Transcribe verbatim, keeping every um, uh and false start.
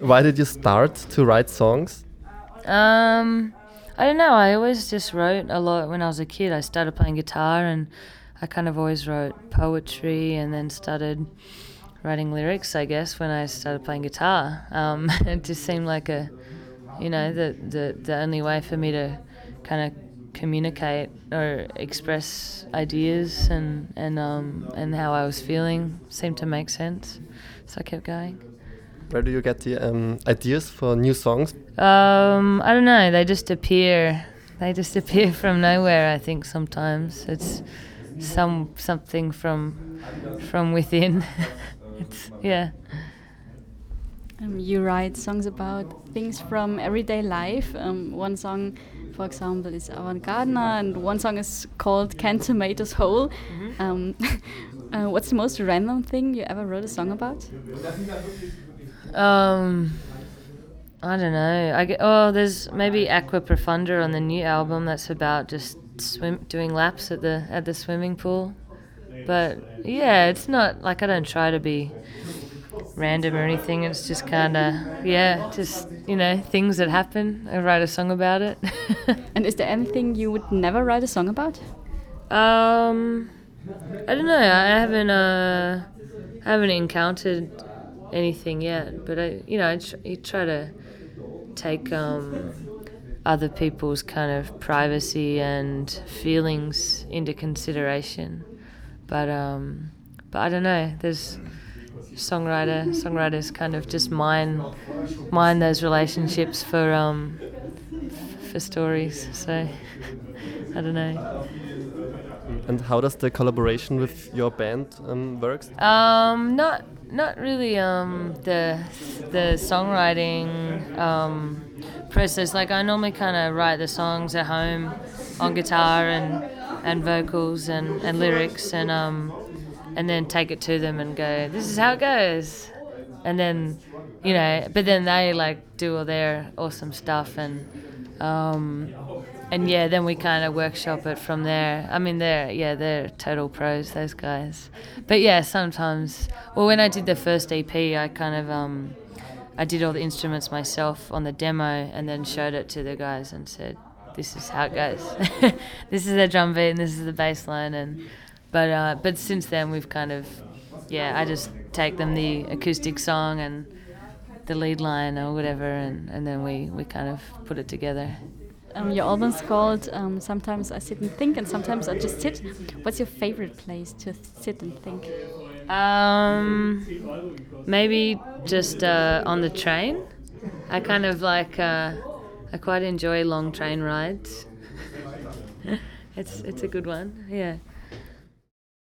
Why did you start to write songs? Um, I don't know. I always just wrote a lot when I was a kid. I started playing guitar, and I kind of always wrote poetry, and then started writing lyrics, I guess, when I started playing guitar. Um, it just seemed like a, you know, the, the, the only way for me to kind of communicate or express ideas and and um, and how I was feeling seemed to make sense. So I kept going. Where do you get the um, ideas for new songs? Um, I don't know. They just appear. They just appear from nowhere. I think sometimes it's some something from from within. It's yeah. Um, you write songs about things from everyday life. Um, one song, for example, is Avant Gardener, and one song is called Can Tomatoes Whole. Mm-hmm. um, uh, what's the most random thing you ever wrote a song about? Um, I don't know. I get, oh, there's maybe Aqua Profunda on the new album. That's about just swim doing laps at the at the swimming pool. But yeah, it's not like I don't try to be random or anything. It's just kind of yeah, just you know things that happen. I write a song about it. And is there anything you would never write a song about? Um, I don't know. I haven't uh, I haven't encountered anything yet. But I, you know, I tr- you try to take um, other people's kind of privacy and feelings into consideration. But um, but I don't know. There's songwriter songwriters kind of just mine mine those relationships for um f- for stories. So I don't know. And how does the collaboration with your band um, works? Um, not not really. Um, the the songwriting um, process. Like I normally kind of write the songs at home on guitar and and vocals and, and lyrics and um and then take it to them and go, this is how it goes, and then you know. But then they like do all their awesome stuff and um and yeah, then we kind of workshop it from there. I mean, they're yeah, they're total pros, those guys. But yeah, sometimes. Well, when I did the first E P, I kind of um, I did all the instruments myself on the demo, and then showed it to the guys and said, "This is how it goes. This is the drum beat, and this is the bass line." And but uh, but since then, we've kind of yeah, I just take them the acoustic song and the lead line or whatever, and, and then we, we kind of put it together. Um, your album's called um, Sometimes I Sit and Think and Sometimes I Just Sit. What's your favorite place to sit and think? Um, maybe just uh, on the train. I kind of like, uh, I quite enjoy long train rides. it's it's a good one, yeah.